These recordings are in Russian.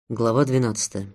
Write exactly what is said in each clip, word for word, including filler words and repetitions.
Глава двенадцатая.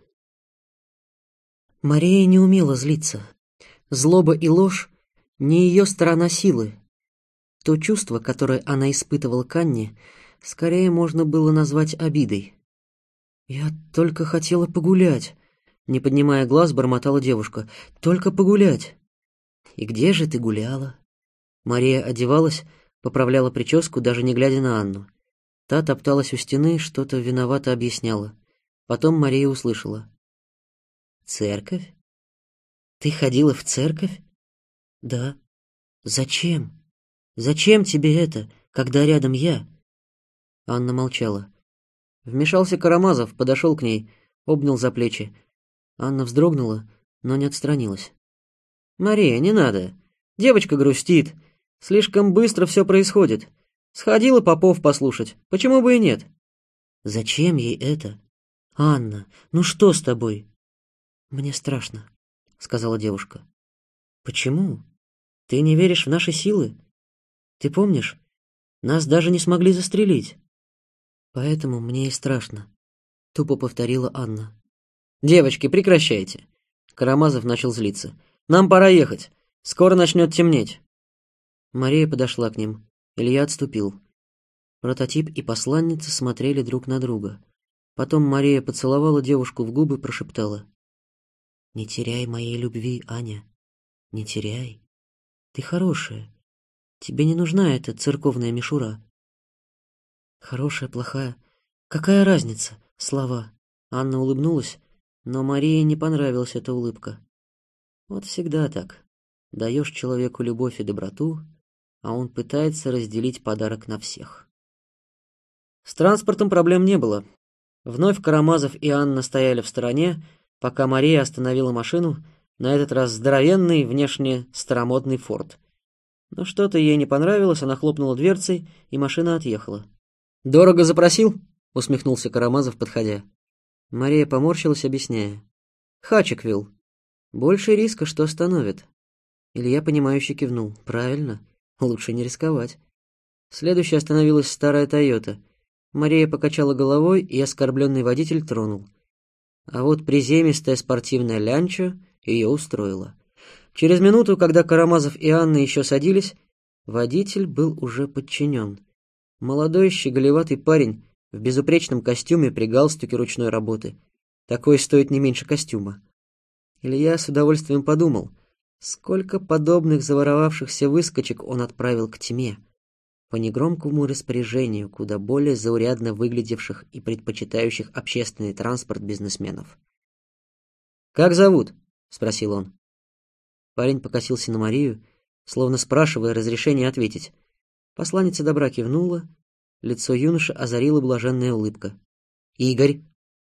Мария не умела злиться. Злоба и ложь — не ее сторона силы. То чувство, которое она испытывала к Анне, скорее можно было назвать обидой. «Я только хотела погулять», — не поднимая глаз, бормотала девушка. «Только погулять». «И где же ты гуляла?» Мария одевалась, поправляла прическу, даже не глядя на Анну. Та топталась у стены, что-то виновато объясняла. Потом Мария услышала: «Церковь? Ты ходила в церковь?» «Да». «Зачем? Зачем тебе это, когда рядом я?» Анна молчала. Вмешался Карамазов, подошел к ней, обнял за плечи. Анна вздрогнула, но не отстранилась. «Мария, не надо. Девочка грустит. Слишком быстро все происходит. Сходила попов послушать. Почему бы и нет?» «Зачем ей это? Анна, ну что с тобой?» «Мне страшно», — сказала девушка. «Почему? Ты не веришь в наши силы? Ты помнишь, нас даже не смогли застрелить. Поэтому мне и страшно», — тупо повторила Анна. «Девочки, прекращайте!» Карамазов начал злиться. «Нам пора ехать. Скоро начнет темнеть». Мария подошла к ним. Илья отступил. Прототип и посланница смотрели друг на друга. Потом Мария поцеловала девушку в губы, прошептала: «Не теряй моей любви, Аня. Не теряй. Ты хорошая. Тебе не нужна эта церковная мишура». «Хорошая, плохая. Какая разница? Слова». Анна улыбнулась, но Марии не понравилась эта улыбка. Вот всегда так. Даешь человеку любовь и доброту, а он пытается разделить подарок на всех. С транспортом проблем не было. Вновь Карамазов и Анна стояли в стороне, пока Мария остановила машину, на этот раз здоровенный, внешне старомодный форд. Но что-то ей не понравилось, она хлопнула дверцей, и машина отъехала. «Дорого запросил?» — усмехнулся Карамазов, подходя. Мария поморщилась, объясняя: «Хачик вел. Больше риска, что остановит». Илья, понимающе кивнул. «Правильно, лучше не рисковать». Следующей остановилась старая «Тойота». Мария покачала головой, и оскорбленный водитель тронул. А вот приземистая спортивная лянчо ее устроила. Через минуту, когда Карамазов и Анна еще садились, водитель был уже подчинен. Молодой щеголеватый парень в безупречном костюме при галстуке ручной работы. Такой стоит не меньше костюма. Илья с удовольствием подумал, сколько подобных заворовавшихся выскочек он отправил к тьме, по негромкому распоряжению куда более заурядно выглядевших и предпочитающих общественный транспорт бизнесменов. «Как зовут?» — спросил он. Парень покосился на Марию, словно спрашивая разрешения ответить. Посланница добра кивнула, лицо юноши озарила блаженная улыбка. «Игорь».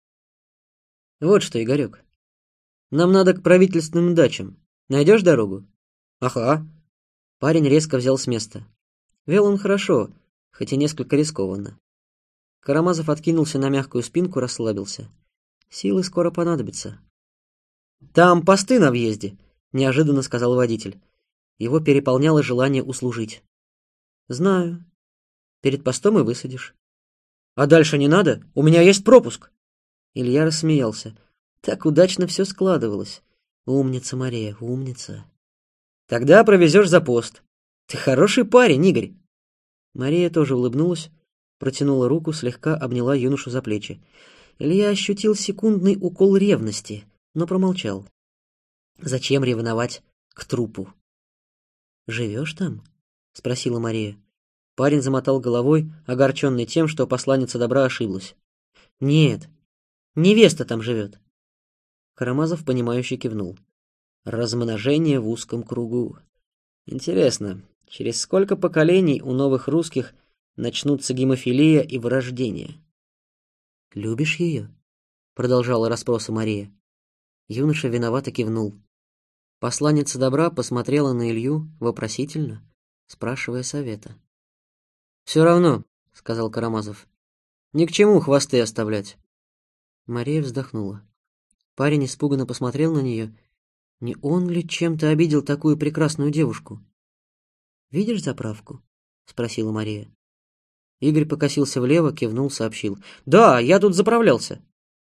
«Вот что, Игорек, нам надо к правительственным дачам. Найдешь дорогу?» «Ага». Парень резко взял с места. Вел он хорошо, хоть и несколько рискованно. Карамазов откинулся на мягкую спинку, расслабился. Силы скоро понадобятся. «Там посты на въезде», — неожиданно сказал водитель. Его переполняло желание услужить. «Знаю. Перед постом и высадишь». «А дальше не надо? У меня есть пропуск». Илья рассмеялся. Так удачно все складывалось. «Умница, Мария, умница». «Тогда провезешь за пост. Ты хороший парень, Игорь». Мария тоже улыбнулась, протянула руку, слегка обняла юношу за плечи. Илья ощутил секундный укол ревности, но промолчал. Зачем ревновать к трупу? «Живешь там?» — спросила Мария. Парень замотал головой, огорченный тем, что посланница добра ошиблась. «Нет, невеста там живет». Карамазов, понимающе кивнул. «Размножение в узком кругу. Интересно, через сколько поколений у новых русских начнутся гемофилия и вырождение?» «Любишь ее?» — продолжала расспросы Мария. Юноша виновато кивнул. Посланница добра посмотрела на Илью вопросительно, спрашивая совета. «Все равно», — сказал Карамазов, — «ни к чему хвосты оставлять». Мария вздохнула. Парень испуганно посмотрел на нее. Не он ли чем-то обидел такую прекрасную девушку? «Видишь заправку?» — спросила Мария. Игорь покосился влево, кивнул, сообщил. «Да, я тут заправлялся».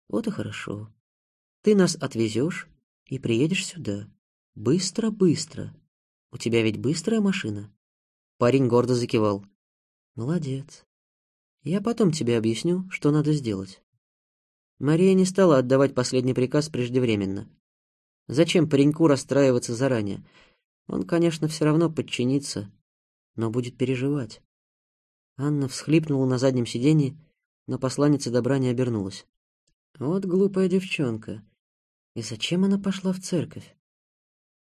Вот и хорошо. Ты нас отвезешь и приедешь сюда. Быстро, быстро. У тебя ведь быстрая машина?» Парень гордо закивал. «Молодец. Я потом тебе объясню, что надо сделать». Мария не стала отдавать последний приказ преждевременно. Зачем пареньку расстраиваться заранее? Он, конечно, все равно подчинится, но будет переживать. Анна всхлипнула на заднем сиденье, но посланница добра не обернулась. Вот глупая девчонка. И зачем она пошла в церковь?